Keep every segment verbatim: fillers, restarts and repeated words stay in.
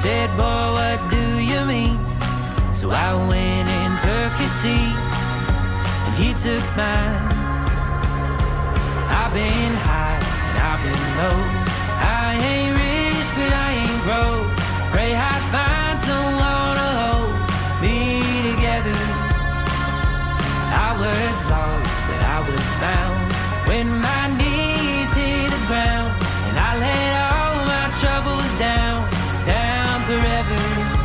said, boy, what do you mean? So I went and took his seat, and he took mine. I've been high and I've been low. I ain't rich, but I ain't broke. Pray I'd find someone to hold me together. I was lost, but I was found when my knees hit the ground, and I laid all my troubles down, down forever.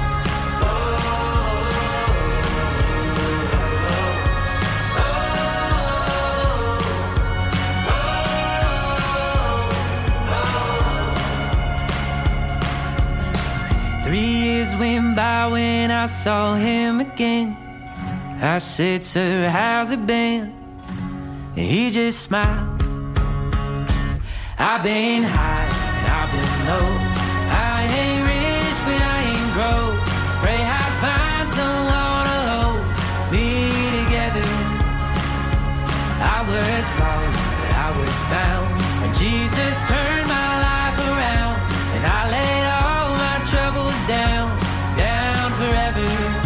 Three years went by when I saw him again. I said, sir, how's it been? And he just smiled. I've been high and I've been low. I ain't rich, but I ain't broke. Pray I'd find someone to hold me together. I was lost, but I was found when Jesus turned my life around, and I laid all my troubles down, down forever.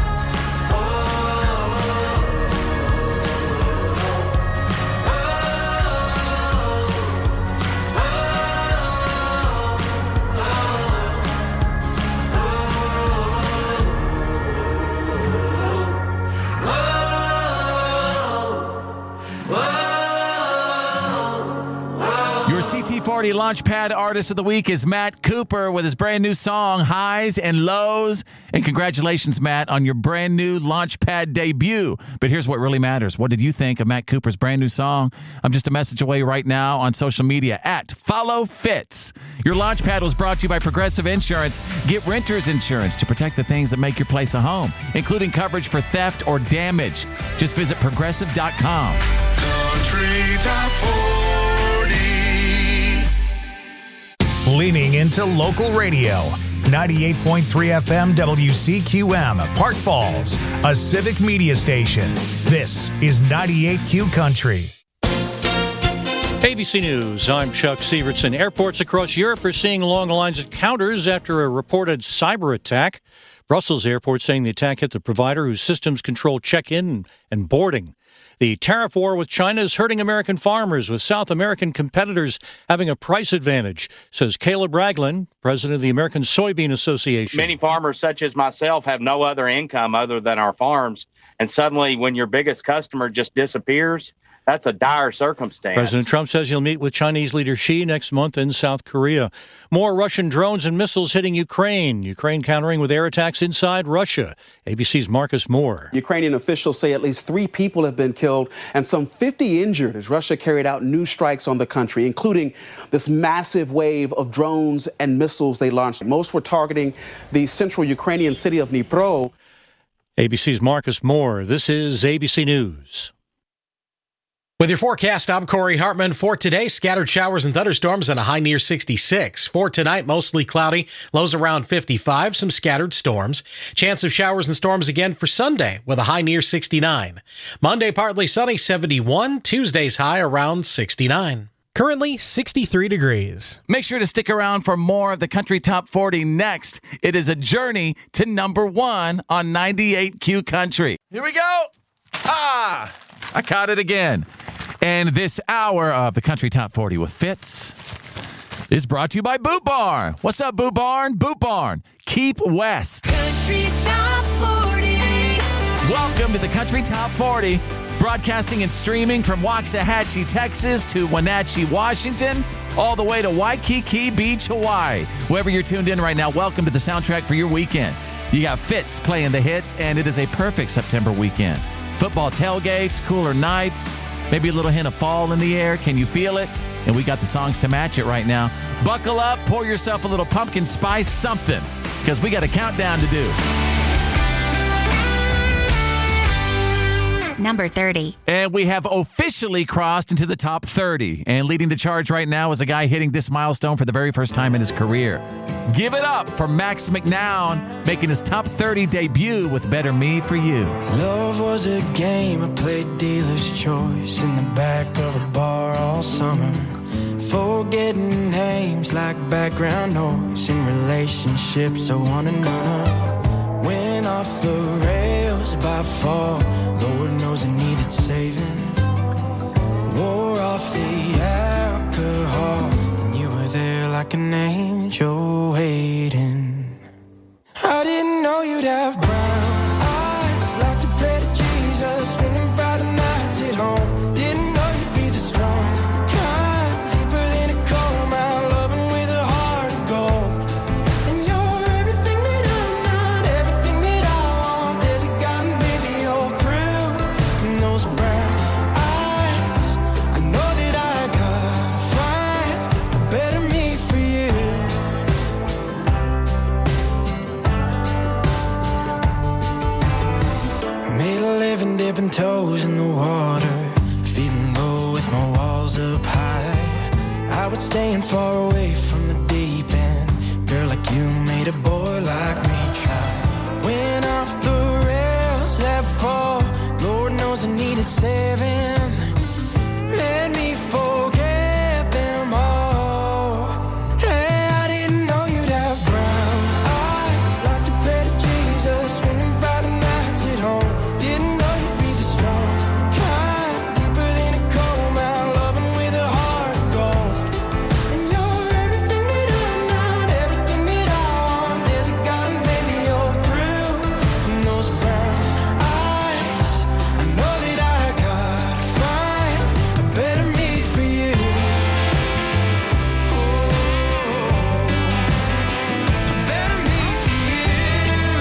C T forty Launchpad Artist of the Week is Matt Cooper with his brand new song, Highs and Lows. And congratulations, Matt, on your brand new Launchpad debut. But here's what really matters. What did you think of Matt Cooper's brand new song? I'm just a message away right now on social media at Follow Fits. Your Launchpad was brought to you by Progressive Insurance. Get renter's insurance to protect the things that make your place a home, including coverage for theft or damage. Just visit progressive dot com. Country Top forty. Leaning into local radio. ninety-eight point three F M W C Q M, Park Falls, a civic media station. This is ninety-eight Q Country. A B C News, I'm Chuck Sievertson. Airports across Europe are seeing long lines of counters after a reported cyber attack. Brussels Airport saying the attack hit the provider whose systems control check-in and boarding. The tariff war with China is hurting American farmers, with South American competitors having a price advantage, says Caleb Ragland, president of the American Soybean Association. Many farmers, such as myself, have no other income other than our farms. And suddenly, when your biggest customer just disappears, that's a dire circumstance. President Trump says he'll meet with Chinese leader Xi next month in South Korea. More Russian drones and missiles hitting Ukraine. Ukraine countering with air attacks inside Russia. A B C's Marcus Moore. Ukrainian officials say at least three people have been killed and some fifty injured as Russia carried out new strikes on the country, including this massive wave of drones and missiles they launched. Most were targeting the central Ukrainian city of Dnipro. A B C's Marcus Moore. This is A B C News. With your forecast, I'm Corey Hartman. For today, scattered showers and thunderstorms and a high near sixty-six. For tonight, mostly cloudy, lows around fifty-five, some scattered storms. Chance of showers and storms again for Sunday with a high near sixty-nine. Monday, partly sunny, seventy-one. Tuesday's high around sixty-nine. Currently, sixty-three degrees. Make sure to stick around for more of the Country Top forty next. It is a journey to number one on ninety-eight Q Country. Here we go. Ah, I caught it again. And this hour of the Country Top forty with Fitz is brought to you by Boot Barn. What's up, Boot Barn? Boot Barn. Keep West. Country Top forty. Welcome to the Country Top forty. Broadcasting and streaming from Waxahachie, Texas to Wenatchee, Washington, all the way to Waikiki Beach, Hawaii. Wherever you're tuned in right now, welcome to the soundtrack for your weekend. You got Fitz playing the hits, and it is a perfect September weekend. Football tailgates, cooler nights, maybe a little hint of fall in the air. Can you feel it? And we got the songs to match it right now. Buckle up, pour yourself a little pumpkin spice something, because we got a countdown to do. Number thirty. And we have officially crossed into the top thirty. And leading the charge right now is a guy hitting this milestone for the very first time in his career. Give it up for Max McNown, making his top thirty debut with Better Me For You. Love was a game I played dealer's choice in the back of a bar all summer. Forgetting names like background noise in relationships I wanna know. Went off the rails by fall, Lord knows I needed saving. Wore off the alcohol, and you were there like an angel waiting. I didn't know you'd have brown eyes, like to pray to Jesus, spending Friday nights at home. Didn't know you'd be the strong kind, deeper than a coal mine, loving with a heart of gold. And you're everything that I'm not, everything that I want. There's a God and baby, you're proof in those brown eyes. I know that I gotta find a better me for you. Made a living dipping toes in the water, feeling low with my walls up high. I was staying far away from the deep end. Girl like you made a boy like me try. Went off the rails that fall, Lord knows I needed saving. Made me forget them all. Hey, I didn't know you'd have brown eyes, like to pray to Jesus, spending Friday nights at home. Didn't know you'd be the strong kind, deeper than a coal mine, loving with a heart of gold. And you're everything that I'm not, everything that I want. There's a God and baby, you're proof in those brown eyes. I know that I gotta find a better me for you. A better me for you.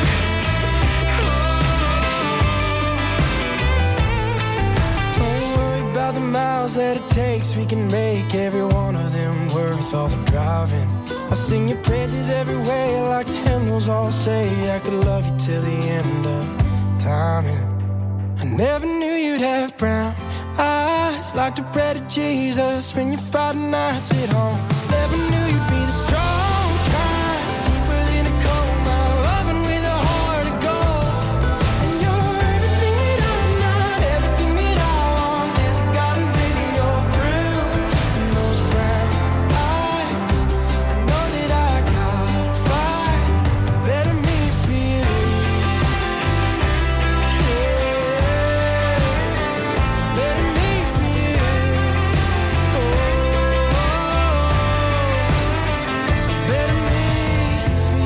Don't worry about the miles that it takes. We can make every one of them worth all the driving. I'll sing your praises every way, like the hymnals all say. I could love you till the end of time. And I never knew you'd have brown eyes, like to pray to Jesus, spend your Friday nights at home. Never knew you'd be the strong kind, deeper than a coal mine, loving with a heart of gold. And you're everything that I'm not, everything that I want. There's a God and baby, you're proof in those brown eyes. I know that I gotta find a better me for you. Yeah, better me for you. Oh, better me for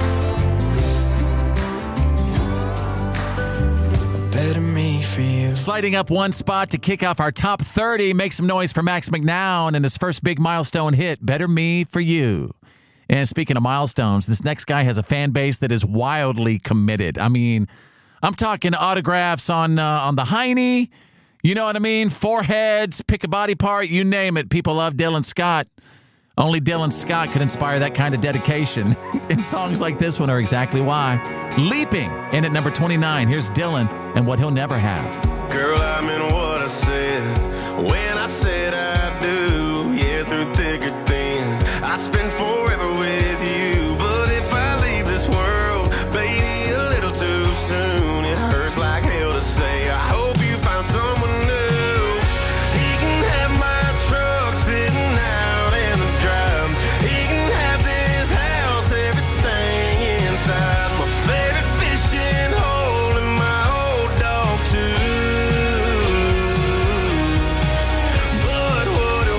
you. Better me for you. Sliding up one spot to kick off our top thirty. Make some noise for Max McNown and his first big milestone hit, Better Me For You. And speaking of milestones, this next guy has a fan base that is wildly committed. I mean, I'm talking autographs on uh, on the hiney. You know what I mean? Foreheads, pick a body part, you name it. People love Dylan Scott. Only Dylan Scott could inspire that kind of dedication. And songs like this one are exactly why. Leaping in at number twenty-nine. Here's Dylan and What He'll Never Have. Girl, I meant what I said when I said I do. Yeah, through thick or thin, I spend forever with you. But if I leave this world, baby, a little too soon, it hurts like hell to say. I hope you find someone new. He can have my truck sitting out in the drive. He can have this house, everything inside. My favorite fishing hole and my old dog too. But what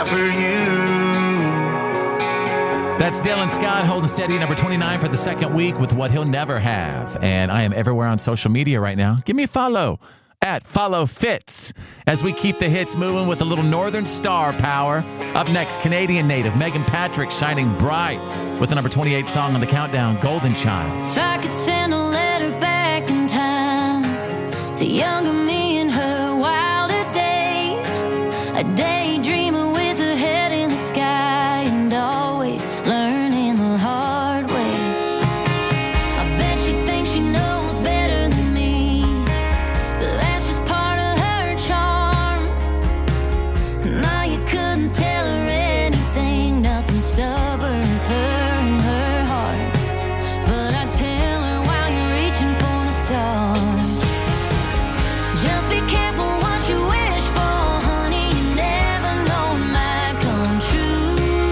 for you. That's Dylan Scott holding steady at number twenty-nine for the second week with What He'll Never Have. And I am everywhere on social media right now. Give me a follow at Follow Fitz as we keep the hits moving with a little Northern Star power. Up next, Canadian native Megan Patrick shining bright with the number twenty-eight song on the countdown, Golden Child. If I could send a letter back in time to younger me in her wilder days, a daydreamer with her head in the sky and always learning the hard way. I bet she thinks she knows better than me, but that's just part of her charm. Now you couldn't tell her anything, nothing stubborn as her and her heart. But I tell her while you're reaching for the stars, just be careful what you wish for, honey. You never know it might come true.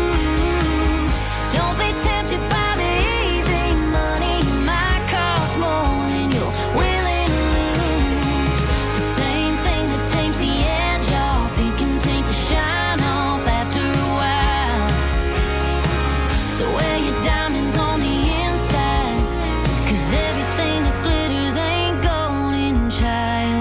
Don't be tempted by the easy money. It might cost more than you're willing to lose. The same thing that takes the edge off, it can take the shine off after a while. So wear your diamonds on the inside, 'cause everything that glitters ain't golden, child.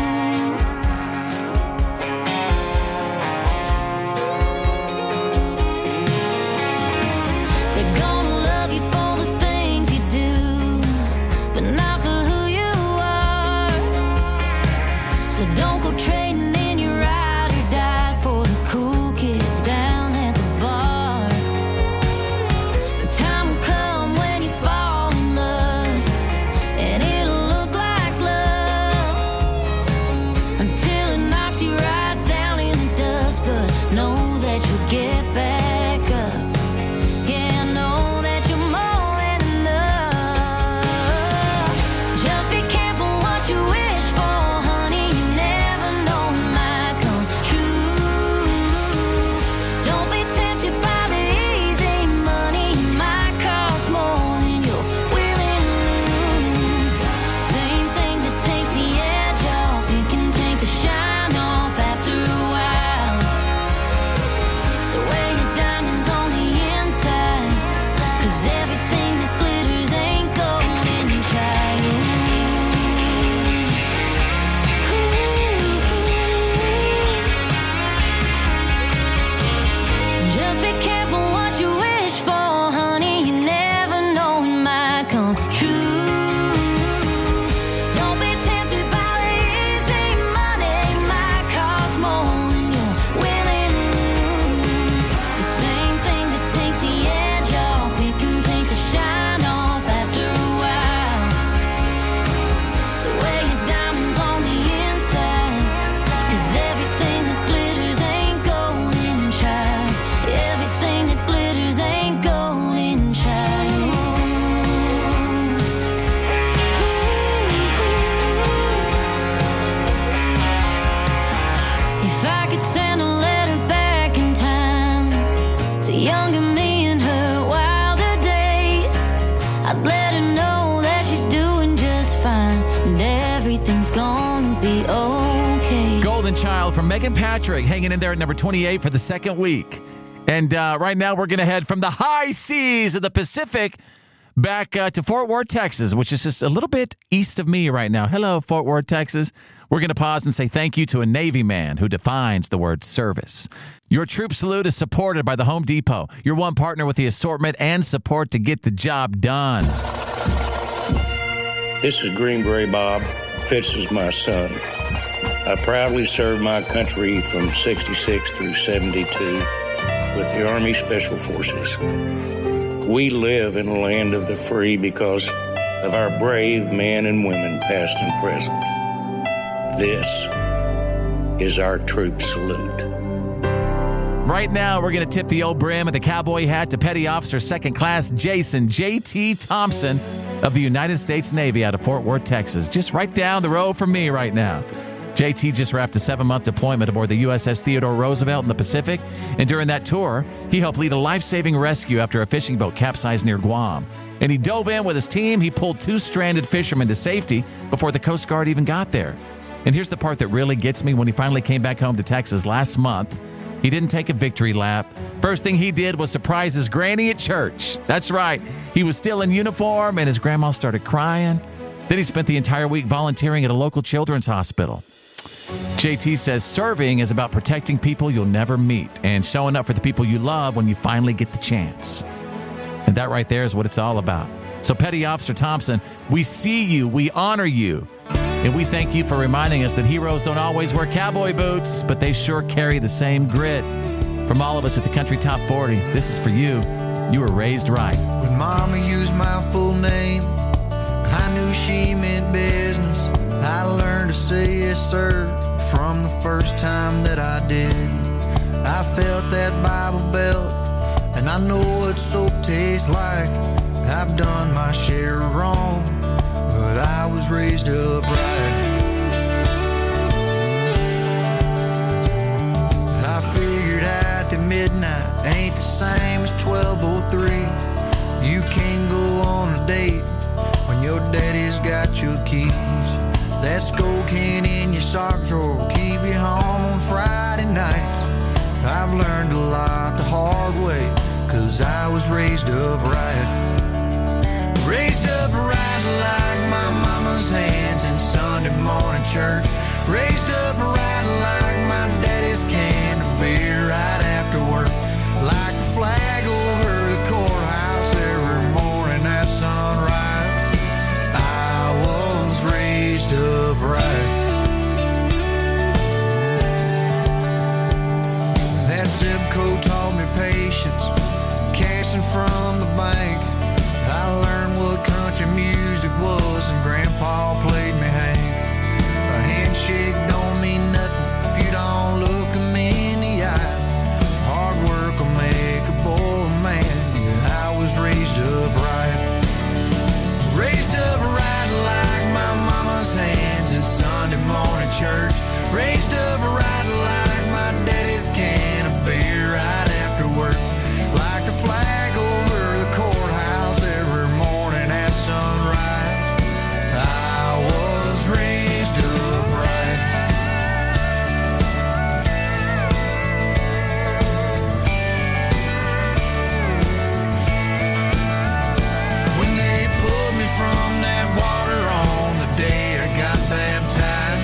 They're gonna love you for the things you do, but not for who you are. So don't go trading in your ride or dies for the cool kids down at the bar. The time will come when you fall in lust, and it'll look like love until it knocks you right down in the dust. But know that you'll get back up. Yeah, know that you're more than enough. Just be careful what you wish for, honey. You never know it might come true. Don't be tempted by the easy money. It might cost more than you're willing to lose. Same thing that takes the edge off, it can take the shine off after a while. So wear your diamonds on the inside, 'cause everything that glitters ain't golden, child. Just be careful what you wish for, honey. You never know it might come true. Don't be tempted by the easy money. It might cost more than you're willing to lose. The same thing that takes the edge off, it can take the shine off after a while. So wear your diamonds on the inside, 'cause everything that glitters ain't golden, child. Everything that glitters ain't golden, child. If I could send a letter back in time to younger me in her wilder days, I'd let her know that she's doing just fine and everything's gonna be okay. Golden Child from Megan Patrick hanging in there at number twenty-eight for the second week. And uh, right now we're going to head from the high seas of the Pacific back uh, to Fort Worth, Texas, which is just a little bit east of me right now. Hello, Fort Worth, Texas. We're going to pause and say thank you to a Navy man who defines the word service. Your troop salute is supported by the Home Depot, your one partner with the assortment and support to get the job done. This is Green Beret Bob. Fitz is my son. I proudly served my country from sixty-six through seventy-two with the Army Special Forces. We live in a land of the free because of our brave men and women, past and present. This is our troop salute. Right now, we're going to tip the old brim of the cowboy hat to Petty Officer Second Class Jason J T Thompson of the United States Navy out of Fort Worth, Texas. Just right down the road from me right now. J T just wrapped a seven-month deployment aboard the U S S Theodore Roosevelt in the Pacific, and during that tour, he helped lead a life-saving rescue after a fishing boat capsized near Guam. And he dove in with his team. He pulled two stranded fishermen to safety before the Coast Guard even got there. And here's the part that really gets me. When he finally came back home to Texas last month, He didn't take a victory lap. First thing he did was surprise his granny at church. That's right. He was still in uniform, and his grandma started crying. Then he spent the entire week volunteering at a local children's hospital. J T says serving is about protecting people you'll never meet and showing up for the people you love when you finally get the chance. And that right there is what it's all about. So Petty Officer Thompson, we see you, we honor you, and we thank you for reminding us that heroes don't always wear cowboy boots, but they sure carry the same grit. From all of us at the Country Top forty, this is for you. You were raised right. When Mama used my full name, I knew she meant business. I learned to say yes, sir, from the first time that I did. I felt that Bible belt, and I know what soap tastes like. I've done my share of wrong, but I was raised upright. I figured out that midnight ain't the same as twelve oh three. You can't go on a date when your daddy's got your keys. That skull can in your sock drawer will keep you home on Friday nights. I've learned a lot the hard way, cause I was raised upright. Raised upright like my mama's hands in Sunday morning church. Raised upright like my daddy's can of beer right after work. Like the flag over the courthouse every morning at sunrise. I was raised upright. That zip code taught me patience, cashing from the bank. I learned what country music was, and Grandpa played me Hank. A handshake don't mean nothing if you don't look me in the eye. Hard work will make a boy a man. Yeah, I was raised upright. Raised upright like my mama's hands in Sunday morning church. Raised upright like my daddy's can of beer right after work. Like the flag over the courthouse every morning at sunrise. I was raised upright. When they pulled me from that water on the day I got baptized,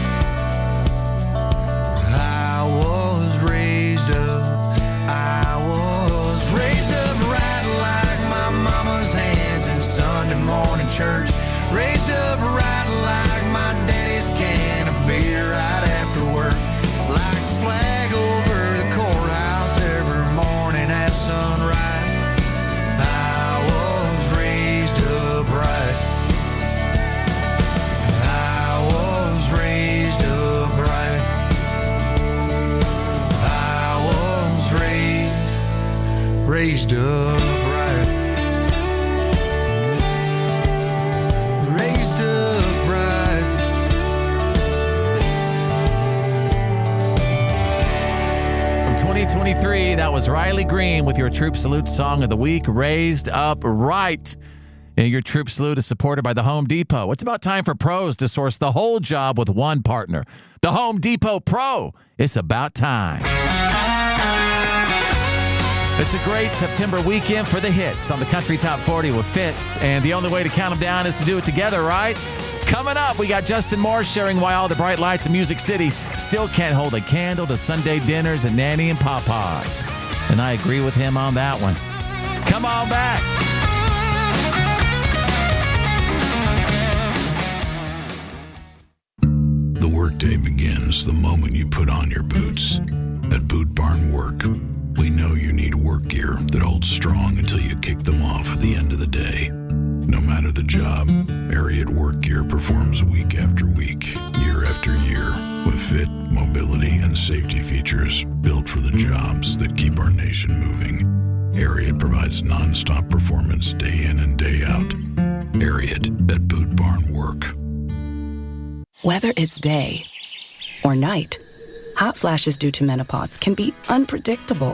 I was raised up. I was raised up right like my mama's hands in Sunday morning church. Raised up right like my daddy's can of beer right after work. Like the flag over the courthouse every morning at sunrise. I was raised upright. I was raised upright. I was raised, raised upright. Raised upright. From twenty twenty-three, that was Riley Green with your Troop Salute Song of the Week, Raised Upright. And your Troop Salute is supported by the Home Depot. It's about time for pros to source the whole job with one partner. The Home Depot Pro. It's about time. It's a great September weekend for the hits on the Country Top forty with Fitz. And the only way to count them down is to do it together, right? Coming up, we got Justin Morse sharing why all the bright lights in Music City still can't hold a candle to Sunday dinners at Nanny and Papa's. And I agree with him on that one. Come on back. The workday begins the moment you put on your boots. At Boot Barn Work, we know you need work gear that holds strong until you kick them off at the end of the day. No matter the job, Ariat Work Gear performs week after week, year after year, with fit, mobility, and safety features built for the jobs that keep our nation moving. Ariat provides non-stop performance day in and day out. Ariat at Boot Barn Work. Whether it's day or night, hot flashes due to menopause can be unpredictable.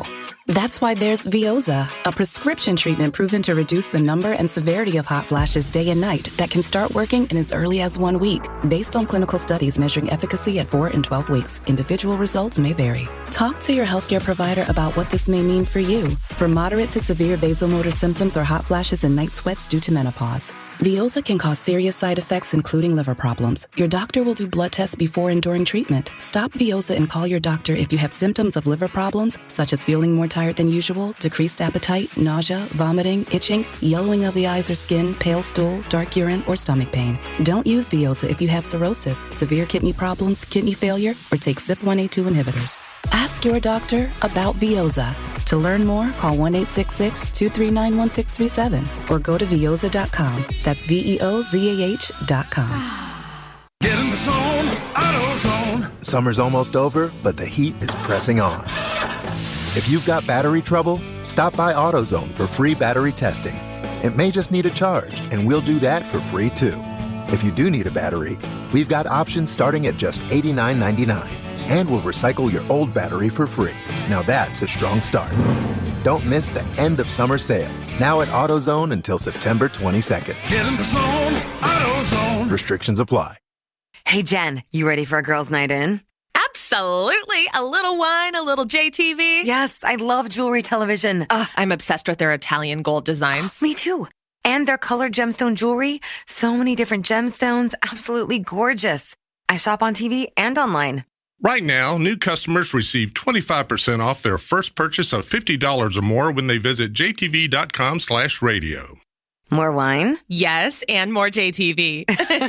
That's why there's Veoza, a prescription treatment proven to reduce the number and severity of hot flashes day and night that can start working in as early as one week. Based on clinical studies measuring efficacy at four and twelve weeks, individual results may vary. Talk to your healthcare provider about what this may mean for you. For moderate to severe vasomotor symptoms or hot flashes and night sweats due to menopause, Veoza can cause serious side effects, including liver problems. Your doctor will do blood tests before and during treatment. Stop Veoza and call your doctor if you have symptoms of liver problems, such as feeling more tired than usual, decreased appetite, nausea, vomiting, itching, yellowing of the eyes or skin, pale stool, dark urine, or stomach pain. Don't use Veoza if you have cirrhosis, severe kidney problems, kidney failure, or take C Y P one A two inhibitors. Ask your doctor about Veoza. To learn more, call one eight six six, two three nine, one six three seven or go to veoza dot com. That's V E O Z A H dot com. Get in the zone, AutoZone. Summer's almost over, but the heat is pressing on. If you've got battery trouble, stop by AutoZone for free battery testing. It may just need a charge, and we'll do that for free too. If you do need a battery, we've got options starting at just eighty-nine ninety-nine, and we'll recycle your old battery for free. Now that's a strong start. Don't miss the end of summer sale, now at AutoZone until September twenty-second. Get in the zone, AutoZone. Restrictions apply. Hey, Jen, you ready for a girls' night in? Absolutely. A little wine, a little J T V. Yes, I love jewelry television. Uh, I'm obsessed with their Italian gold designs. Me too. And their colored gemstone jewelry. So many different gemstones. Absolutely gorgeous. I shop on T V and online. Right now, new customers receive twenty-five percent off their first purchase of fifty dollars or more when they visit j t v dot com slash radio. More wine? Yes, and more J T V.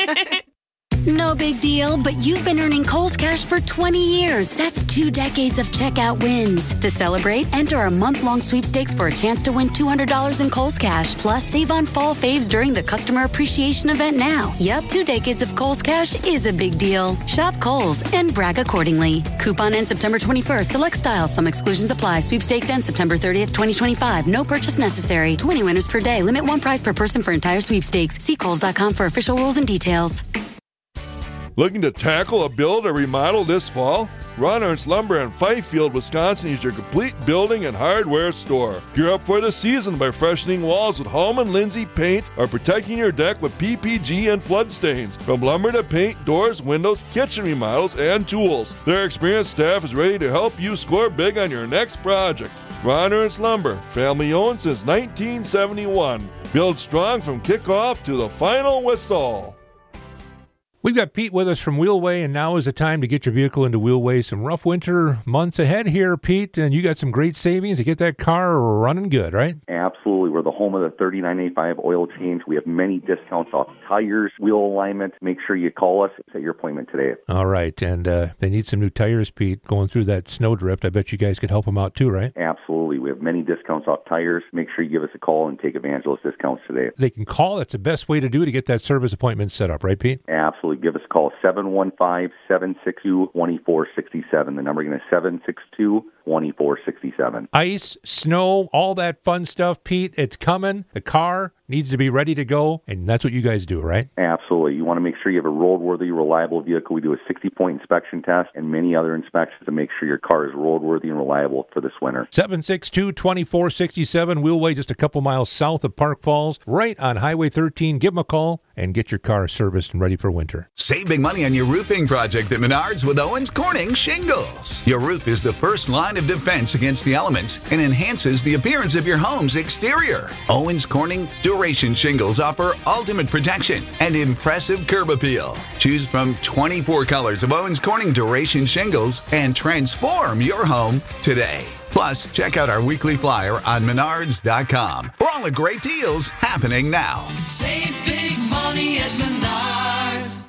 No big deal, but you've been earning Kohl's Cash for twenty years. That's two decades of checkout wins. To celebrate, enter our month-long sweepstakes for a chance to win two hundred dollars in Kohl's Cash. Plus, save on fall faves during the Customer Appreciation Event now. Yep, two decades of Kohl's Cash is a big deal. Shop Kohl's and brag accordingly. Coupon ends September twenty-first. Select styles. Some exclusions apply. Sweepstakes ends September thirtieth, twenty twenty-five. No purchase necessary. twenty winners per day. Limit one prize per person for entire sweepstakes. See Kohls dot com for official rules and details. Looking to tackle a build or remodel this fall? Ron Ernst Lumber in Fifield, Wisconsin is your complete building and hardware store. Gear up for the season by freshening walls with Hallman Lindsay paint or protecting your deck with P P G and flood stains. From lumber to paint, doors, windows, kitchen remodels, and tools, their experienced staff is ready to help you score big on your next project. Ron Ernst Lumber, family owned since nineteen seventy-one. Build strong from kickoff to the final whistle. We've got Pete with us from Wheelway, and now is the time to get your vehicle into Wheelway. Some rough winter months ahead here, Pete, and you got some great savings to get that car running good, right? Absolutely. We're the home of the thirty-nine eighty-five oil change. We have many discounts off tires, wheel alignment. Make sure you call us. Set your appointment today. All right, and uh, they need some new tires, Pete, going through that snowdrift. I bet you guys could help them out too, right? Absolutely. We have many discounts off tires. Make sure you give us a call and take advantage of those discounts today. They can call. That's the best way to do it to get that service appointment set up, right, Pete? Absolutely. Give us a call, seven one five, seven six two, two four six seven. The number again is seven six two, two four six seven. Ice, snow, all that fun stuff, Pete. It's coming. The car needs to be ready to go, and that's what you guys do, right? Absolutely. You want to make sure you have a roadworthy, reliable vehicle. We do a sixty-point inspection test and many other inspections to make sure your car is roadworthy and reliable for this winter. seven six two, two four six seven, Wheelway, just a couple miles south of Park Falls, right on Highway thirteen. Give them a call and get your car serviced and ready for winter. Save big money on your roofing project at Menards with Owens Corning Shingles. Your roof is the first line of defense against the elements and enhances the appearance of your home's exterior. Owens Corning Duration Shingles offer ultimate protection and impressive curb appeal. Choose from twenty-four colors of Owens Corning Duration Shingles and transform your home today. Plus, check out our weekly flyer on menards dot com for all the great deals happening now. Save big money at Menards.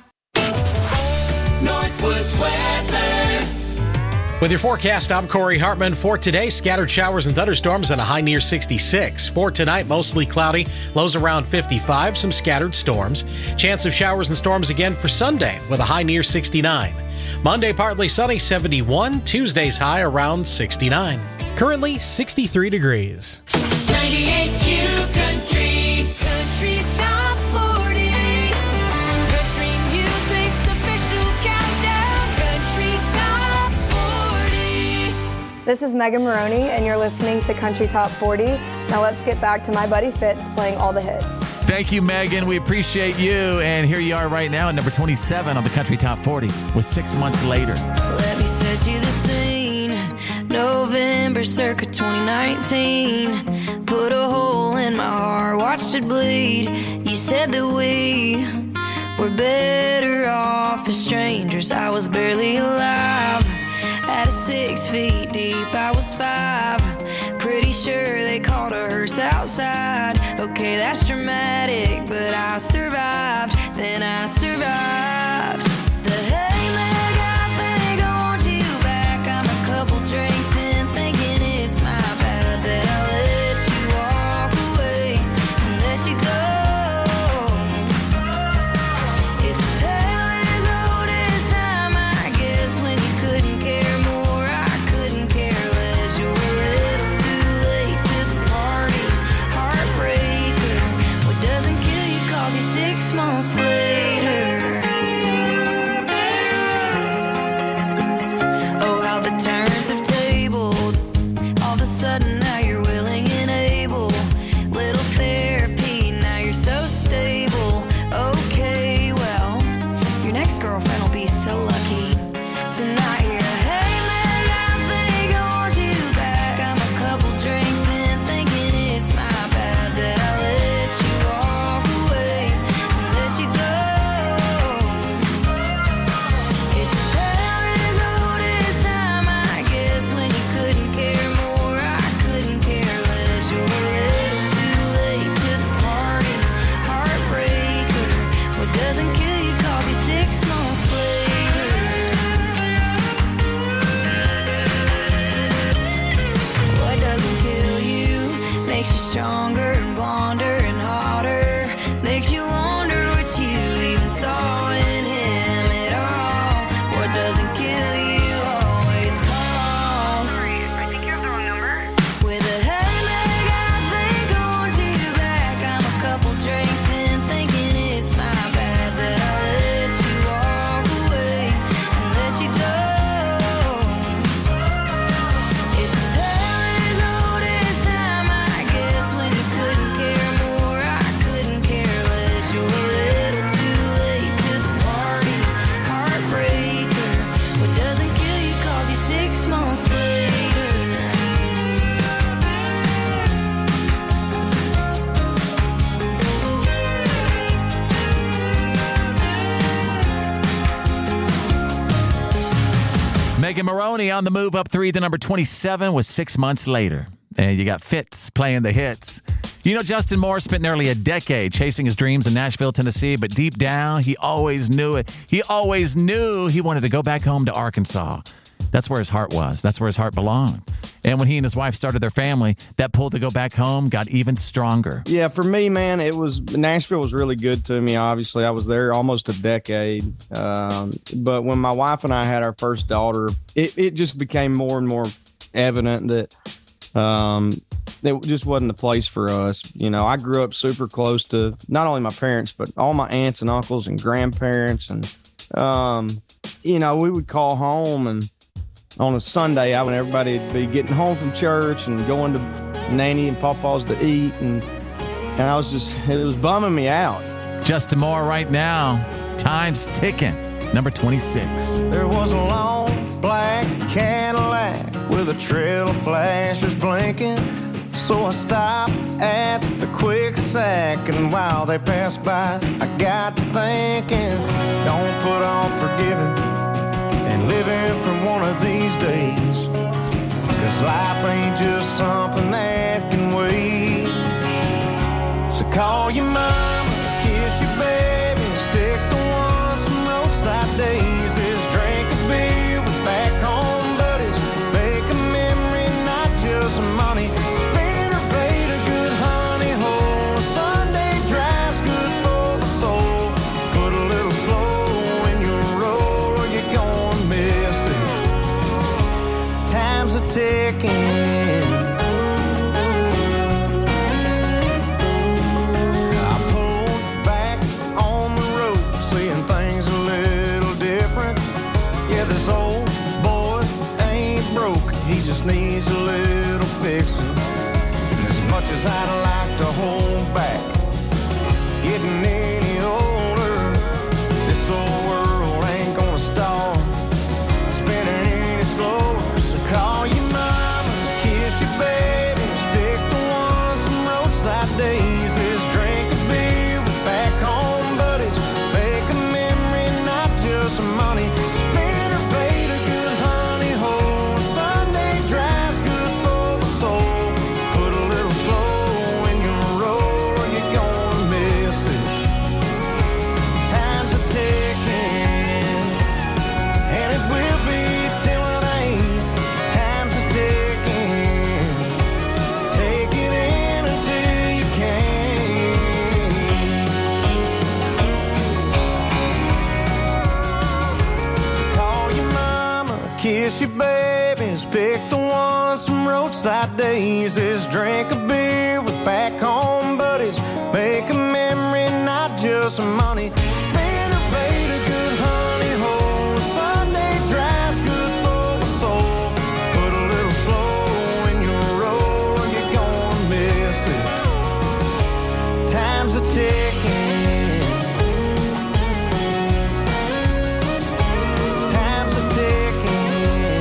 Northwoods weather. With your forecast, I'm Corey Hartman. For today, scattered showers and thunderstorms and a high near sixty-six. For tonight, mostly cloudy, lows around fifty-five, some scattered storms. Chance of showers and storms again for Sunday with a high near sixty-nine. Monday, partly sunny, seventy-one. Tuesday's high around sixty-nine. Currently, sixty-three degrees. ninety-eight Q Country. Country Top forty. Country music's official countdown. Country Top forty. This is Megan Maroney, and you're listening to Country Top forty. Now let's get back to my buddy Fitz playing all the hits. Thank you, Megan. We appreciate you. And here you are right now at number twenty-seven on the Country Top forty with Six Months Later. Let me set you the scene. November circa twenty nineteen. Put a hole in my heart, watched it bleed. You said that we were better off as strangers. I was barely alive. At a six feet deep, I was five. Pretty sure they called a hearse outside. Okay, that's dramatic, but I survived. Then I survived. The hey leg, I think I want you back. I'm a couple drinks in, thinking it's my bad that I let you walk away and let you go. It's a tale as old as time, I guess, when you couldn't care more. I couldn't care less. You're a little too late to the party. Heartbreaker. What doesn't kill you calls you six months later. Oh, how the turns have tabled. All of a sudden now you're willing and able. Little therapy, now you're so stable. Okay, well, your next girlfriend will be so lucky tonight. You're hey man, I think I want you back. I'm a couple drinks in, thinking it's my bad that I let you walk away and let you go. It's a tale as old as time, I guess, when you couldn't care more. I couldn't care less. You're a little too late to the party. Heartbreaker. What doesn't kill you calls you six months later. What doesn't kill you makes you stronger and blonder and hotter. Makes you wonder what you even saw in him at all. What doesn't kill you always calls. I think you have the wrong number. With a hey leg, I think I want you back. I'm a couple drinks in, thinking it's my bad that I let you walk away and let you go. It's a tale as old as time, I guess, when you couldn't care more. I couldn't care less. You're a little too late to the party. Heartbreaker. What doesn't kill you calls you six months later. Megan Maroney on the move up three to number twenty-seven with Six Months Later. And you got Fitz playing the hits. You know, Justin Moore spent nearly a decade chasing his dreams in Nashville, Tennessee, but deep down, he always knew it. He always knew he wanted to go back home to Arkansas. That's where his heart was. That's where his heart belonged. And when he and his wife started their family, that pull to go back home got even stronger. Yeah, for me, man, it was Nashville was really good to me. Obviously, I was there almost a decade. Um, but when my wife and I had our first daughter, it, it just became more and more evident that um, it just wasn't the place for us. You know, I grew up super close to not only my parents, but all my aunts and uncles and grandparents. And, um, you know, we would call home and on a Sunday, I when everybody would be getting home from church and going to Nanny and Papa's to eat, and and I was just it was bumming me out. Justin Moore right now, time's ticking. Number twenty-six. There was a long black Cadillac with a trail of flashers blinking. So I stopped at the quick sack, and while they passed by, I got to thinking, don't put off forgiving and living for one of these days, 'cause life ain't just something that can wait. So call your mama, kiss your babies, pick the ones from roadside daisies, drink a beer with back home buddies, make a memory, not just money. Spin or bait a good honey hole, Sunday drive's good for the soul. Put a little slow in your roll or you're gonna miss it. Time's a ticking. I pull needs a little fixing. And as much as I'd like to hold back, getting any older, this old world ain't gonna stop spinning any slower. So call your mama, kiss your babies, pick the ones from roadside daisies, drink a beer with back home buddies, make a memory, not just money. Spin or bait a good honey hole. Sunday drive's good for the soul. Put a little slow in your roll or you're gonna miss it. Time's a ticking, and it will be till it ain't. Time's a ticking, take it in until you can. So call your mama, kiss your babies, pick the ones from roadside daisies, drink a beer with back home buddies, make a memory, not just money. Spin or bait a good honey hole. Sunday drive's good for the soul. Put a little slow in your roll or you're gonna miss it. Time's a ticking, time's a ticking.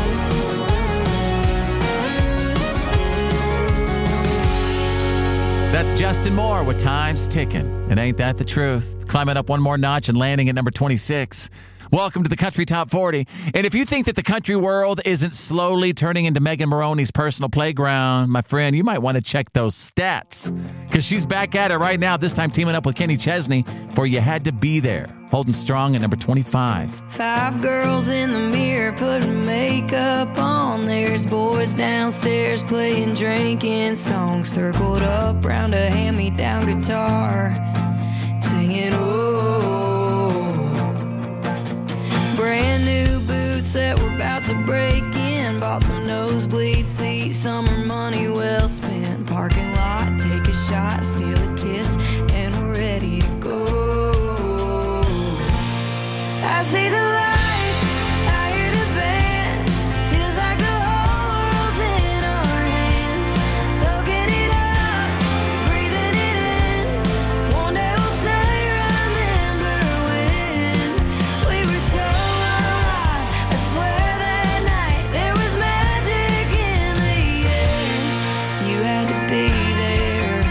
That's Justin Moore with Time's Ticking. And ain't that the truth? Climbing up one more notch and landing at number twenty-six. Welcome to the Country Top forty. And if you think that the country world isn't slowly turning into Megan Maroney's personal playground, my friend, you might want to check those stats. Because she's back at it right now, this time teaming up with Kenny Chesney for You Had to Be There. Holding strong at number twenty-five. Five girls in the mirror putting makeup on. There's boys downstairs playing, drinking songs, circled up round a hand-me-down guitar, singing, oh. Brand new boots that were about to break in. Bought some nosebleed seats, summer money well spent. Parking lot, take a shot, steal a kiss, and we're ready to go. I see the lights, I hear the band. Feels like the whole world's in our hands. Soaking it up, breathing it in. One day we'll say, remember when we were so alive. I swear that night there was magic in the air. You had to be there.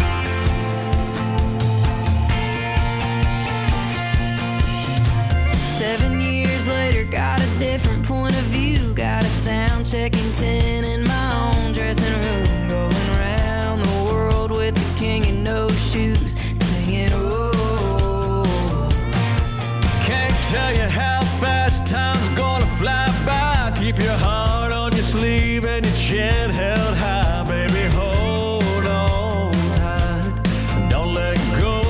Seven years later, got a different point of view. Got a sound checking ten in my own dressing room. Going around the world with the king in no shoes, singing, oh. Can't tell you how fast time's gonna fly by. Keep your heart on your sleeve and your chin held high, baby. Hold on tight, don't let go.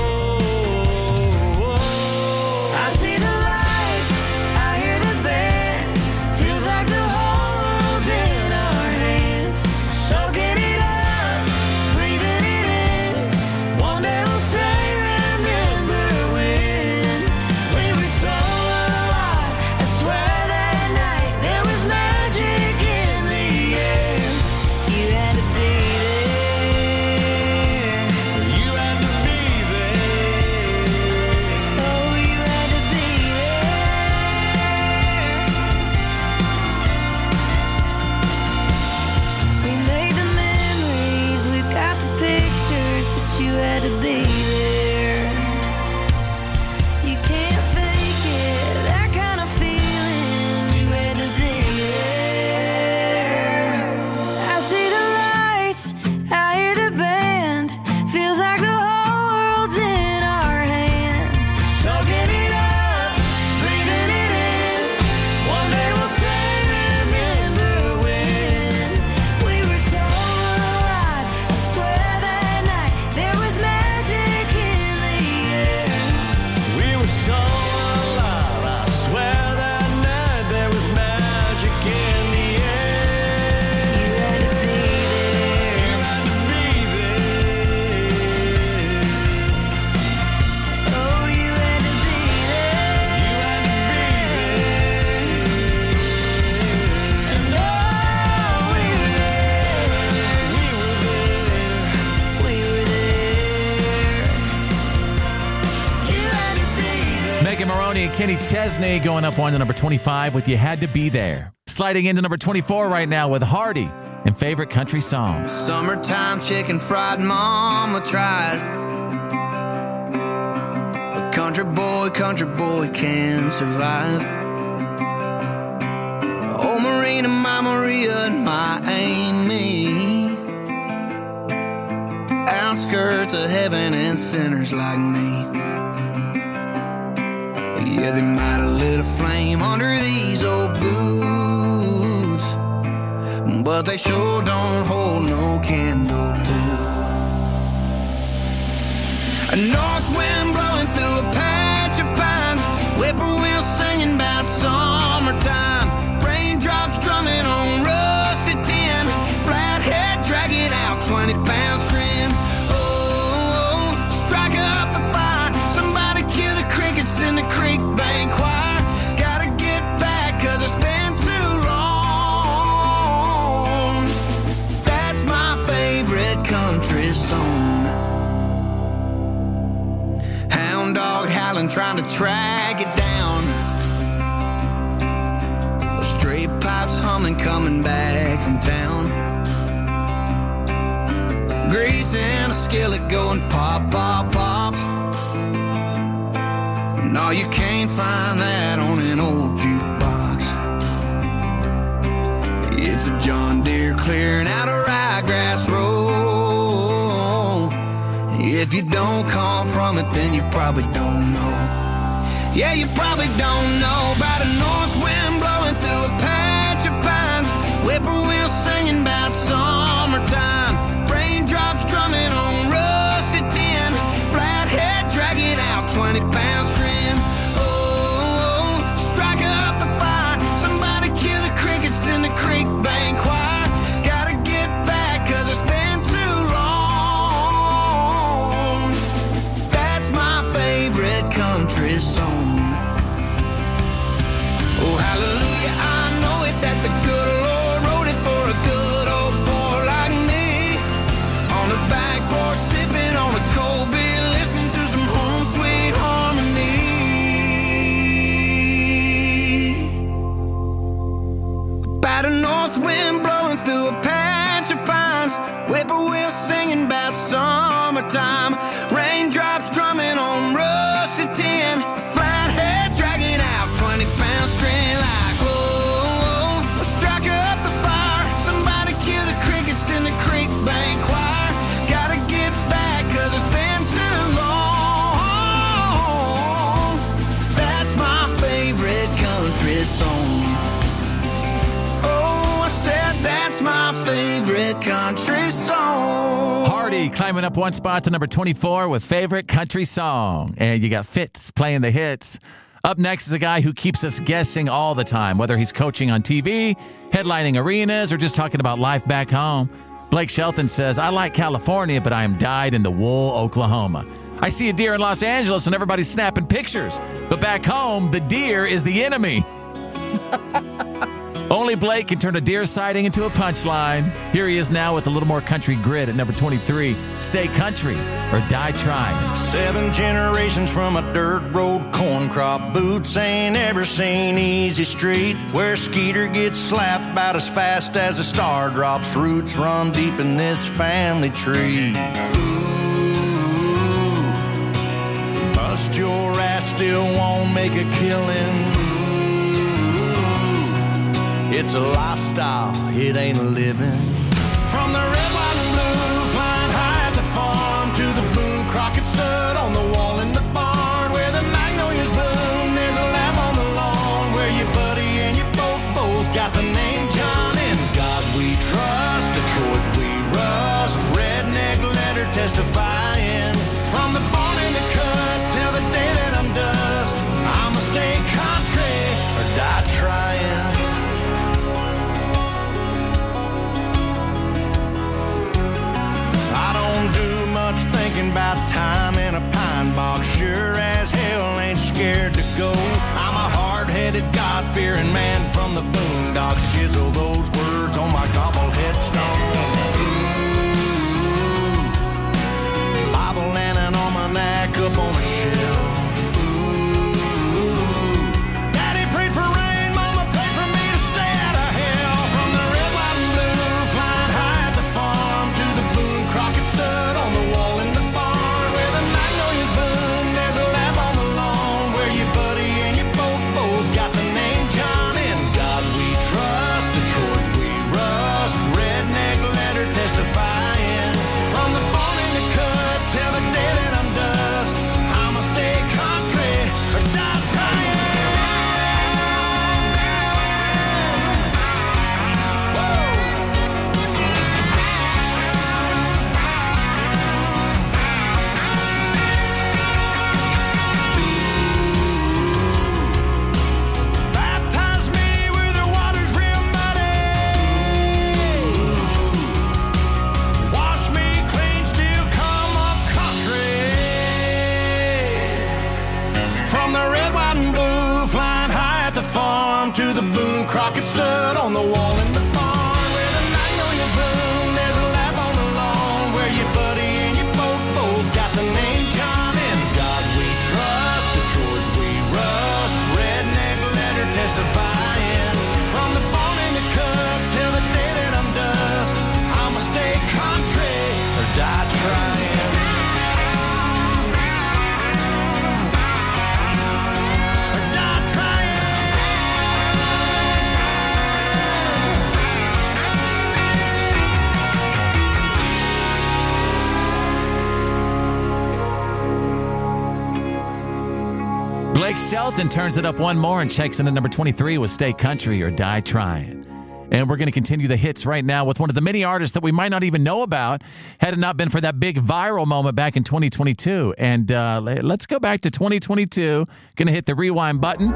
I see the lights, I hear the band. Feels like the whole world's in our hands. Soaking it up, breathing it in. One day we'll say, remember when we were so alive. I swear that night there was magic in the air. You had to be there. You had to be there. Oh, you had to be there. We made the memories, we've got the pictures, but you had to be there. You can't fake it, that kind of feeling. You had to be there. I see the lights, I hear the band. Feels like the whole world's in our hands. Soaking it up, breathing it in. One day we'll say, remember when we were so alive. I swear that night there was magic in Tommy and Kenny Chesney going up one to number twenty-five with You Had to Be There. Sliding into number twenty-four right now with Hardy and Favorite Country Song. Summertime chicken fried mama tried. A country boy, country boy can survive. Oh, Marina, my Maria, and my Amy. Outskirts of heaven and sinners like me. Yeah, they might have lit a flame under these old boots, but they sure don't hold no candle to. A north wind blowing through a patch of pines, whippoorwills singing about summertime, raindrops drumming on rusty tin, flathead dragging out twenty pound string. Oh, strike up the fire, somebody cue the crickets in the creek bank choir. Gotta get back cause it's been too long. That's my favorite country song. Hound dog howling trying to track it down. Stray pipes humming coming back from town. Grease in a skillet going pop, pop, pop. No, you can't find that on an old jukebox. It's a John Deere clearing out a ryegrass row. If you don't come from it, then you probably don't know. Yeah, you probably don't know about a north wind blowing through a patch of pines, whippoorwills singing about summertime, raindrops drumming on rusty tin, flathead dragging out twenty pound string. Creek bank choir. Gotta get back cause it's been too long. That's my favorite country song. Oh hallelujah, I know it that the good Lord wrote it for a good old boy like me. On the back porch sipping on a cold beer, listening to some home sweet harmony. About a north wind blowing through a patch of pines, whippoorwills singing about summertime, raindrops drumming on rusty tin, flathead dragging out twenty pound string like whoa, whoa. Strike up the fire, somebody cue the crickets in the creek bank choir. Gotta get back cause it's been too long. That's my favorite country song. That's my favorite country song. Hardy climbing up one spot to number twenty-four with Favorite Country Song. And you got Fitz playing the hits. Up next is a guy who keeps us guessing all the time, whether he's coaching on T V, headlining arenas, or just talking about life back home. Blake Shelton says, I like California, but I am dyed in the wool, Oklahoma. I see a deer in Los Angeles and everybody's snapping pictures. But back home, the deer is the enemy. Only Blake can turn a deer sighting into a punchline. Here he is now with a little more country grit at number twenty-three. Stay country or die trying. Seven generations from a dirt road corn crop. Boots ain't ever seen easy street where Skeeter gets slapped about as fast as a star drops. Roots run deep in this family tree. Ooh, bust your ass, still won't make a killing. It's a lifestyle, it ain't a living. From the red, white, and blue, flying high at the farm, to the Boone Crockett stud on the wall in the barn, where the magnolias bloom, there's a lamb on the lawn, where your buddy and your boat both got the name John. In God we trust, Detroit we rust, redneck letter testifying. From the barn in the cut till the day that I'm dust, I'ma stay country or die trying. Thinking about time in a pine box, sure as hell ain't scared to go. I'm a hard-headed, God-fearing man from the boondocks. Chisel those words on my gobblehead stone. Ooh, Bible and an almanac up on a shelf. Ooh, Blake Shelton turns it up one more and checks in at number twenty-three with Stay Country or Die Trying. And we're going to continue the hits right now with one of the many artists that we might not even know about had it not been for that big viral moment back in twenty twenty-two. And uh, let's go back to twenty twenty-two. Going to hit the rewind button.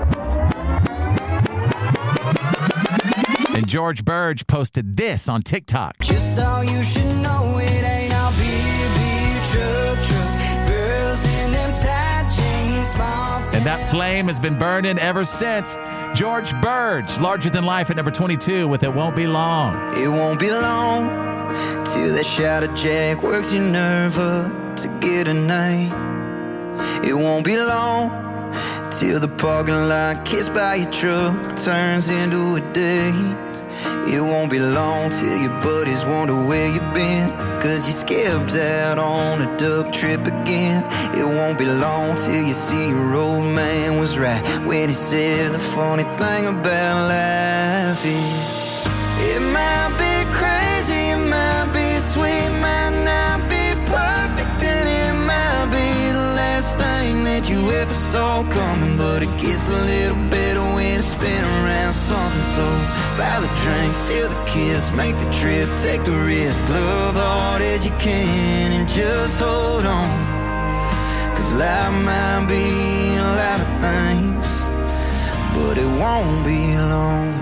And George Burge posted this on TikTok. Just all you should know, it ain't all beer, beer, truck, truck. Girls in them tight jeans, small town. And that flame has been burning ever since. George Burge, Larger Than Life at number twenty-two with It Won't Be Long. It won't be long till that shadow jack works your nerve up to get a night. It won't be long till the parking lot kissed by your truck turns into a date. It won't be long till your buddies wonder where you've been, cause you skipped out on a duck trip again. It won't be long till you see your old man was right when he said the funny thing about life is it might be crazy, it might be sweet, might not be perfect, and it might be the last thing that you ever saw coming, but it gets a little better when it's been around something. So buy the drink, steal the kiss, make the trip, take the risk, love hard as you can and just hold on, cause life might be a lot of things, but it won't be long.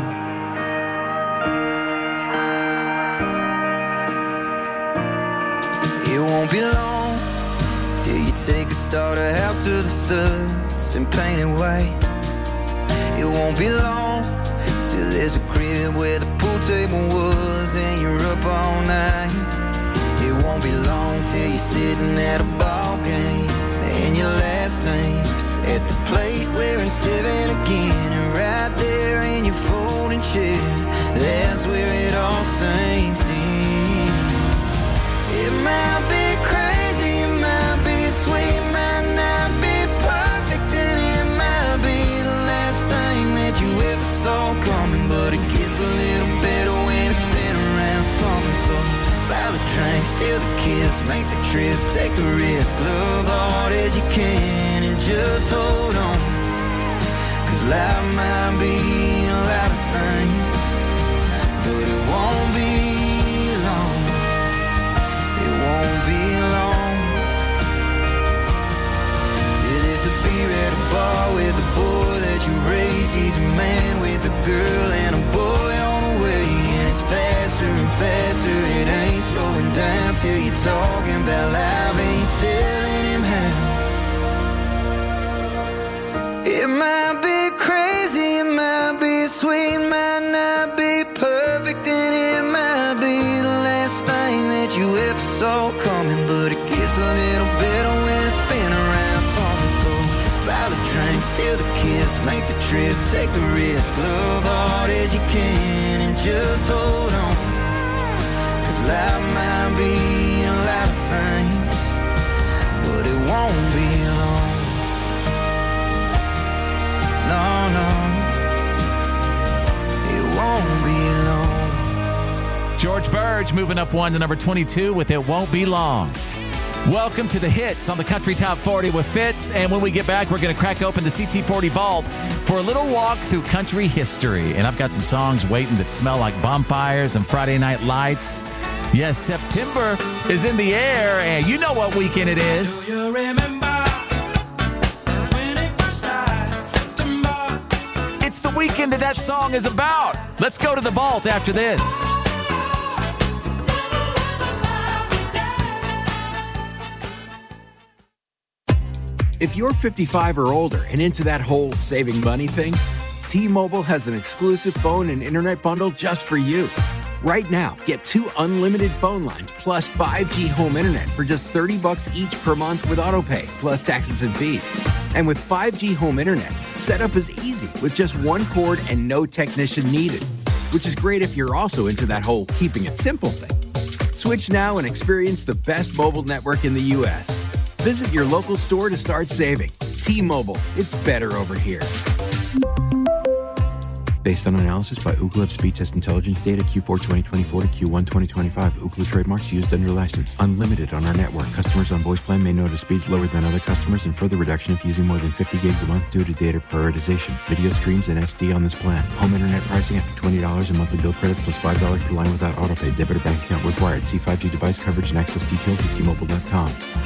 It won't be long till you take a starter house to the studs and paint it white. It won't be long till there's a crib where the pool table was and you're up all night. It won't be long till you're sitting at a ball game and your last name's at the plate wearing seven again, and right there in your folding chair, that's where it all sinks in. It might be crazy, it might be sweet, might not be perfect, and it might be the last thing that you ever saw coming, but it gets a little better when it's been around something. So buy the drink, steal the kiss, make the trip, take the risk, love hard as you can and just hold on, cause life might be a lot of things, but it won't be long. It won't be long till there's a beer at a bar with a boy that you raised. He's a man with a girl and a boy on the way, and it's faster and faster. It ain't slowing down till you're talking about life and you're telling him how. It might be crazy, it might be sweet, might not be perfect, and it might be the last thing that you ever saw coming, but it gets a little better when it's been around something. So buy the drink, steal the kiss, make the trip, take the risk, love hard as you can and just hold on, cause life might be a lot of things, but it won't be long. No, no, it won't be long. George Burge moving up one to number twenty-two with It Won't Be Long. Welcome to the hits on the Country Top forty with Fitz. And when we get back, we're going to crack open the C T forty vault for a little walk through country history. And I've got some songs waiting that smell like bonfires and Friday night lights. Yes, September is in the air, and you know what weekend it is. Do you remember when it first started, September? It's the weekend that that song is about. Let's go to the vault after this. If you're fifty-five or older and into that whole saving money thing, T-Mobile has an exclusive phone and internet bundle just for you. Right now, get two unlimited phone lines plus five G home internet for just thirty bucks each per month with autopay, plus taxes and fees. And with five G home internet, setup is easy with just one cord and no technician needed, which is great if you're also into that whole keeping it simple thing. Switch now and experience the best mobile network in the U S. Visit your local store to start saving. T-Mobile, it's better over here. Based on analysis by Ookla of Speed Test Intelligence data Q four twenty twenty-four to Q one twenty twenty-five. Ookla trademarks used under license. Unlimited on our network. Customers on voice plan may notice speeds lower than other customers and further reduction if using more than fifty gigs a month due to data prioritization. Video streams and S D on this plan. Home internet pricing after twenty dollars a monthly bill credit plus five dollars per line without autopay. Debit or bank account required. See five G device coverage and access details at T Mobile dot com.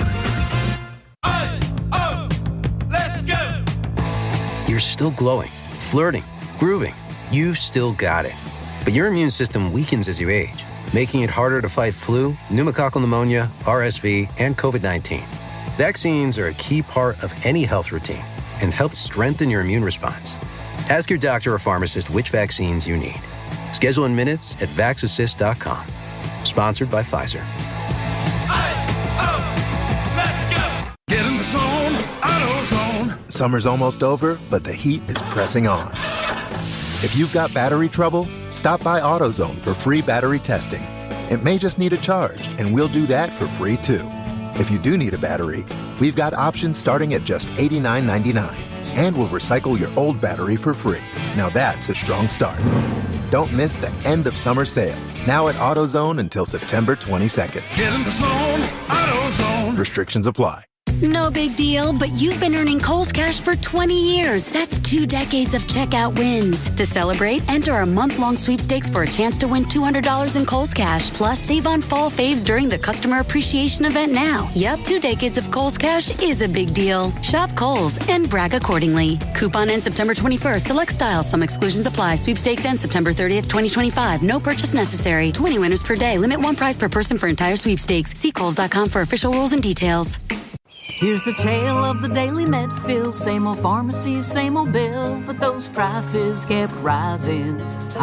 You're still glowing, flirting, grooving. You've still got it. But your immune system weakens as you age, making it harder to fight flu, pneumococcal pneumonia, R S V, and COVID nineteen. Vaccines are a key part of any health routine and help strengthen your immune response. Ask your doctor or pharmacist which vaccines you need. Schedule in minutes at vax assist dot com. Sponsored by Pfizer. Get in the zone, AutoZone. Summer's almost over, but the heat is pressing on. If you've got battery trouble, stop by AutoZone for free battery testing. It may just need a charge, and we'll do that for free too. If you do need a battery, we've got options starting at just eighty-nine ninety-nine, and we'll recycle your old battery for free. Now that's a strong start. Don't miss the end of summer sale, now at AutoZone until September twenty-second. Get in the zone, AutoZone. Restrictions apply. No big deal, but you've been earning Kohl's Cash for twenty years. That's two decades of checkout wins. To celebrate, enter our month-long sweepstakes for a chance to win two hundred dollars in Kohl's Cash. Plus, save on fall faves during the Customer Appreciation Event now. Yep, two decades of Kohl's Cash is a big deal. Shop Kohl's and brag accordingly. Coupon ends September twenty-first. Select styles. Some exclusions apply. Sweepstakes ends September thirtieth, twenty twenty-five. No purchase necessary. twenty winners per day. Limit one prize per person for entire sweepstakes. See Kohls dot com for official rules and details. Here's the tale of the daily med fill. Same old pharmacy, same old bill, but those prices kept rising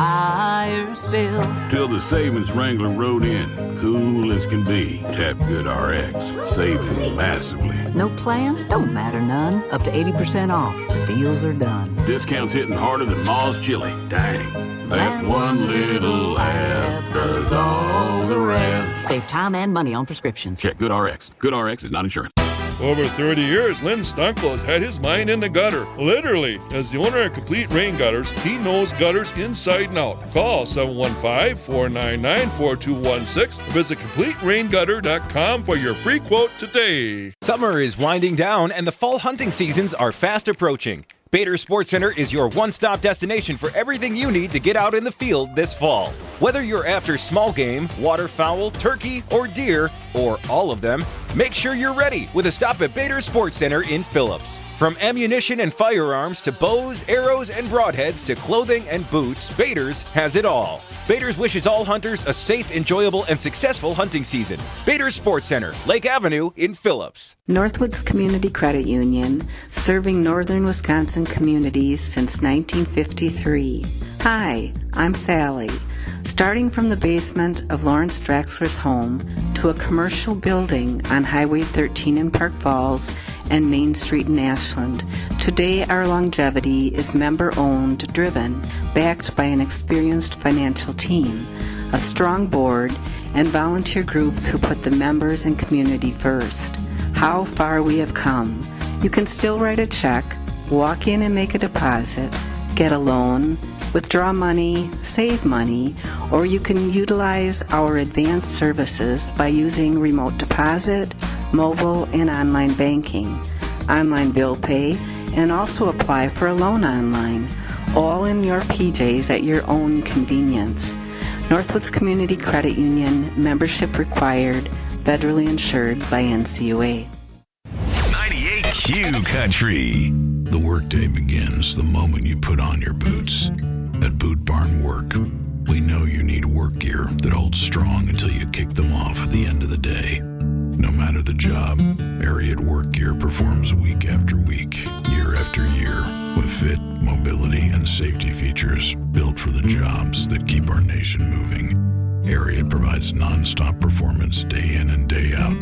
higher still. Till the savings wrangler rode in, cool as can be. Tap GoodRx, saving massively. No plan? Don't matter none. Up to eighty percent off. The deals are done. Discounts hitting harder than Ma's chili. Dang. That one little app does all the rest. Save time and money on prescriptions. Check GoodRx. GoodRx is not insurance. Over thirty years, Lynn Stunkel has had his mind in the gutter. Literally. As the owner of Complete Rain Gutters, he knows gutters inside and out. Call seven one five, four nine nine, four two one six. Visit complete rain gutter dot com for your free quote today. Summer is winding down and the fall hunting seasons are fast approaching. Bader Sports Center is your one-stop destination for everything you need to get out in the field this fall. Whether you're after small game, waterfowl, turkey, or deer, or all of them, make sure you're ready with a stop at Bader Sports Center in Phillips. From ammunition and firearms to bows, arrows, and broadheads to clothing and boots, Bader's has it all. Bader's wishes all hunters a safe, enjoyable, and successful hunting season. Bader's Sports Center, Lake Avenue in Phillips. Northwoods Community Credit Union, serving northern Wisconsin communities since nineteen fifty-three. Hi, I'm Sally. Starting from the basement of Lawrence Draxler's home to a commercial building on Highway thirteen in Park Falls and Main Street in Ashland, today our longevity is member-owned, driven, backed by an experienced financial team, a strong board, and volunteer groups who put the members and community first. How far we have come. You can still write a check, walk in and make a deposit, get a loan, withdraw money, save money, or you can utilize our advanced services by using remote deposit, mobile, and online banking, online bill pay, and also apply for a loan online, all in your P Js at your own convenience. Northwoods Community Credit Union, membership required, federally insured by N C U A. ninety-eight Q Country. The workday begins the moment you put on your boots. At Boot Barn Work, we know you need work gear that holds strong until you kick them off at the end of the day. No matter the job, Ariat Work Gear performs week after week, year after year, with fit, mobility, and safety features built for the jobs that keep our nation moving. Ariat provides non-stop performance day in and day out.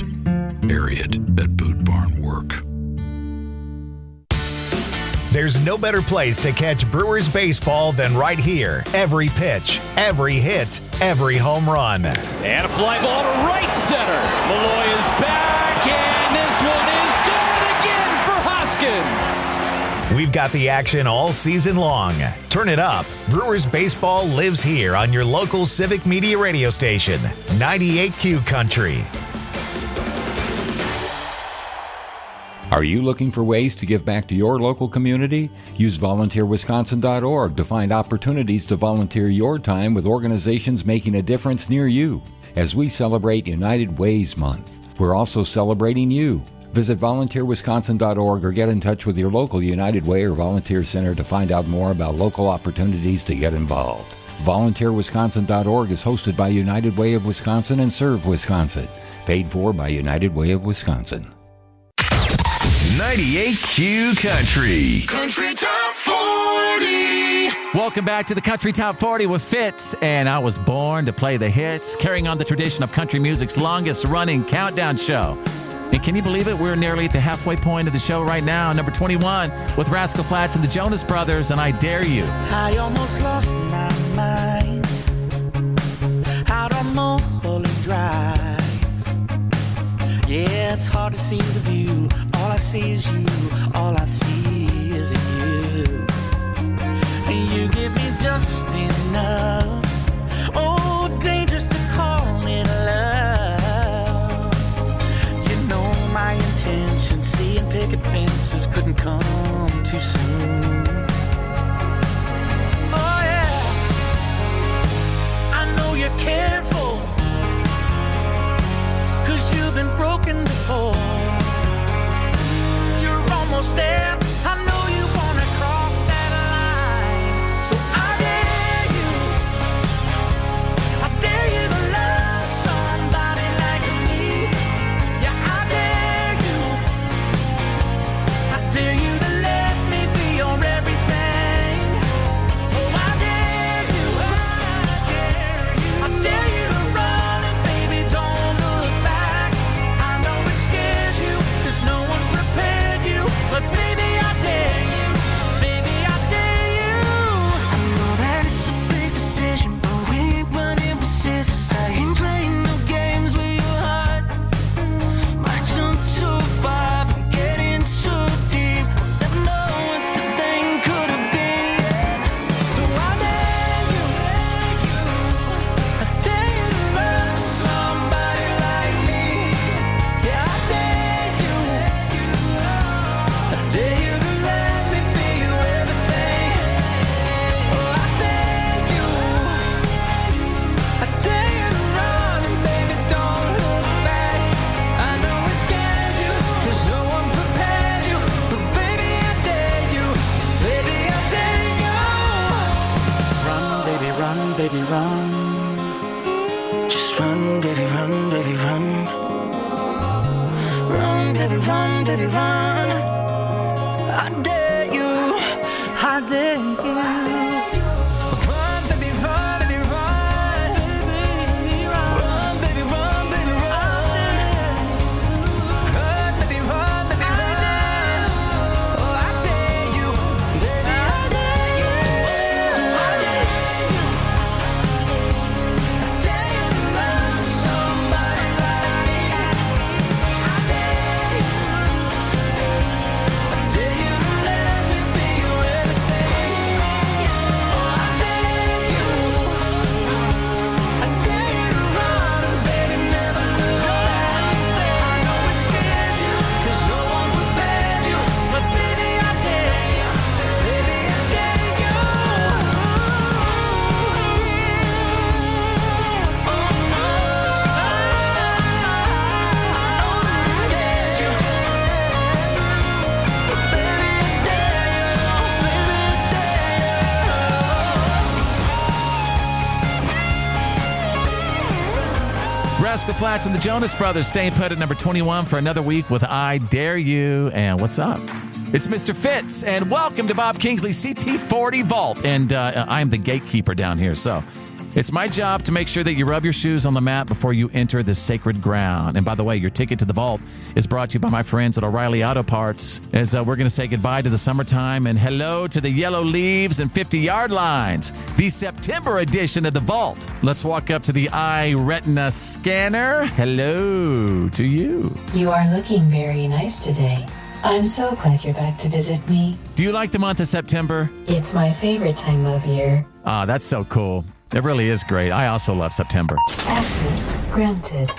Ariat at Boot Barn Work. There's no better place to catch Brewers baseball than right here. Every pitch, every hit, every home run. And a fly ball to right center. Malloy is back, and this one is good again for Hoskins. We've we've got the action all season long. Turn it up. Brewers baseball lives here on your local Civic Media radio station, ninety-eight Q Country. Are you looking for ways to give back to your local community? Use volunteer wisconsin dot org to find opportunities to volunteer your time with organizations making a difference near you. As we celebrate United Ways Month, we're also celebrating you. Visit volunteer wisconsin dot org or get in touch with your local United Way or volunteer center to find out more about local opportunities to get involved. volunteer wisconsin dot org is hosted by United Way of Wisconsin and Serve Wisconsin. Paid for by United Way of Wisconsin. ninety-eight Q Country. Country Top forty. Welcome back to the Country Top forty with Fitz, and I was born to play the hits, carrying on the tradition of country music's longest-running countdown show. And can you believe it? We're nearly at the halfway point of the show right now. Number twenty-one with Rascal Flatts and the Jonas Brothers, and I Dare You. I almost lost my mind out on Mulholland Drive. Yeah, it's hard to see the view. All I see is you. All I see is you. And you give me just enough. Oh, dangerous to call it love. You know my intention. Seeing picket fences couldn't come too soon. Oh yeah, I know you're careful, 'cause you've been broken before. You're almost there. I know you wanna cross that line. So I dare you. I dare you to love somebody like me. Yeah, I dare you. I dare you to let me be your everything. Oh, I dare you. I dare you. I dare you to run and baby don't look back. I know it scares you, 'cause no one prepared you. But baby, I dare you. Baby, I dare you. I know that it's a big decision, but we ain't running with scissors. I ain't playing no games with your heart. Might jump too far and get in too deep. Never know what this thing could have been. Yeah. So I dare you. I dare you to love somebody like me. Yeah, I dare you. I dare you to let me be your everything. Oh, I dare you. I dare you to run and baby don't look back. I know it scares you, 'cause no one prepared you. But baby, I dare you. Baby, I dare you. Run, baby, run, baby, run. Just run, baby, run, baby, run. Run, baby, run, baby, run. I dare you. I dare you. Run, baby, run, baby, run. Run, baby, run, baby, run. Run, baby, run, baby, run. Oh, I dare you. Baby, I dare you. So I dare you. I dare you to love somebody like me. I dare you. I dare you to let me be your everything. Oh, I dare you. I dare you to run and baby never look back. I know it scares you, 'cause no one prepared you. But baby, I dare you. Baby, I dare you. Oh no. I know that it scares you. But baby, I dare you. Baby, I Rascal Flatts and the Jonas Brothers staying put at number twenty-one for another week with I Dare You. And what's up? It's Mister Fitz, and welcome to Bob Kingsley's C T forty Vault. And uh, I'm the gatekeeper down here, so it's my job to make sure that you rub your shoes on the mat before you enter this sacred ground. And by the way, your ticket to the vault is brought to you by my friends at O'Reilly Auto Parts, as uh, we're going to say goodbye to the summertime and hello to the yellow leaves and fifty-yard lines, the September edition of the vault. Let's walk up to the eye retina scanner. Hello to you. You are looking very nice today. I'm so glad you're back to visit me. Do you like the month of September? It's my favorite time of year. Ah, that's so cool. It really is great. I also love September. Access granted.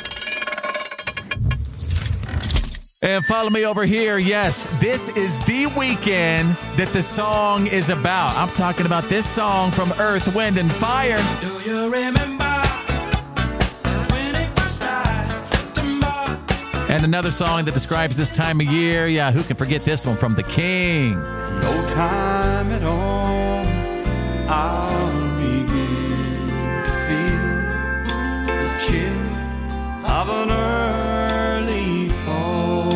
And follow me over here. Yes, this is the weekend that the song is about. I'm talking about this song from Earth, Wind, and Fire. Do you remember twenty-first night, September? And another song that describes this time of year. Yeah, who can forget this one from The King? No time at all, I'll begin to feel the chill of an early fall.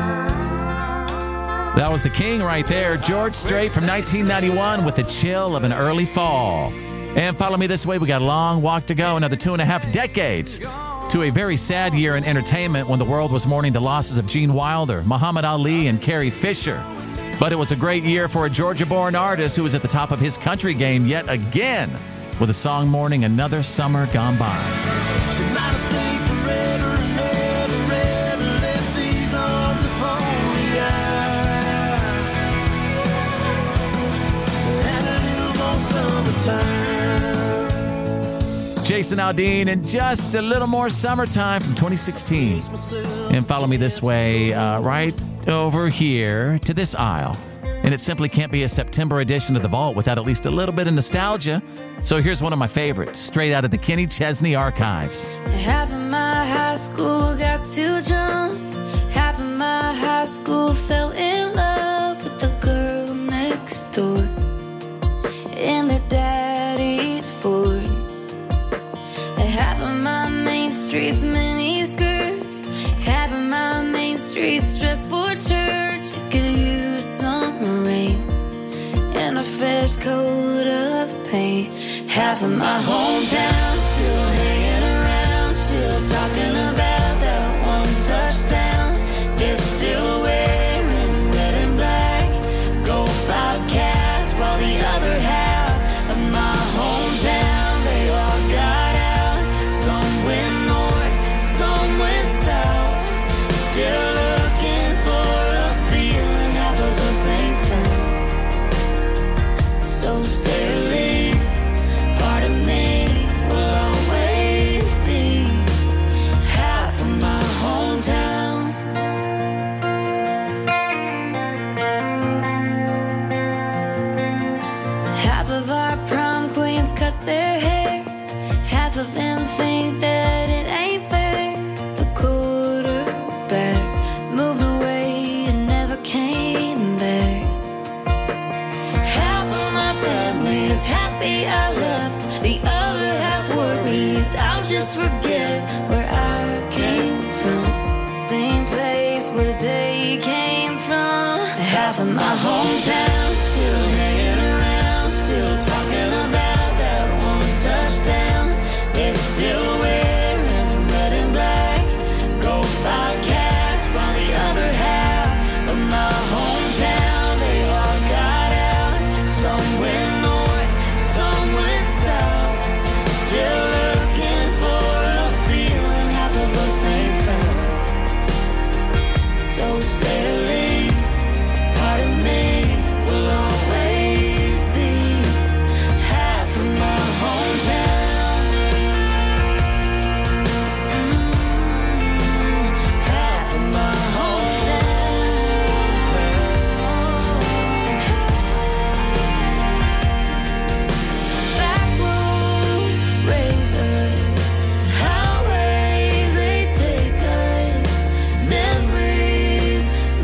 That was The King right there. George Strait from nineteen ninety-one with the chill of an early fall. And follow me this way. We got a long walk to go, another two and a half decades to a very sad year in entertainment when the world was mourning the losses of Gene Wilder, Muhammad Ali, and Carrie Fisher. But it was a great year for a Georgia-born artist who was at the top of his country game yet again with a song mourning another summer gone by. She might have stayed forever and never, ever left these arms of Foley. Had a little more summertime. Jason Aldean and Just a Little More Summertime from twenty sixteen. And follow me this way, uh, right over here to this aisle. And it simply can't be a September edition of The Vault without at least a little bit of nostalgia. So here's one of my favorites, straight out of the Kenny Chesney archives. Half of my high school got too drunk. Half of my high school fell in love with the girl next door in their daddy's Ford. Half of my main streets mini skirts. Half of my main streets dressed for church. It could use some rain and a fresh coat of paint. Half of my hometown still hanging around, still talking about that one touchdown. They're still wearing red and black, go Bobcats, while the other half of my hometown, they all got out. Some went north, some went south, still looking for a feeling half of us ain't found. So stay or leave, part of me will always be half of my hometown. Half of our prom queens cut their hair. Half of them think that it ain't fair. The quarterback moved away and never came back. Half of my family is happy I left. The other half worries I'll just forget where I came from. Same place where they came from. Half of my hometown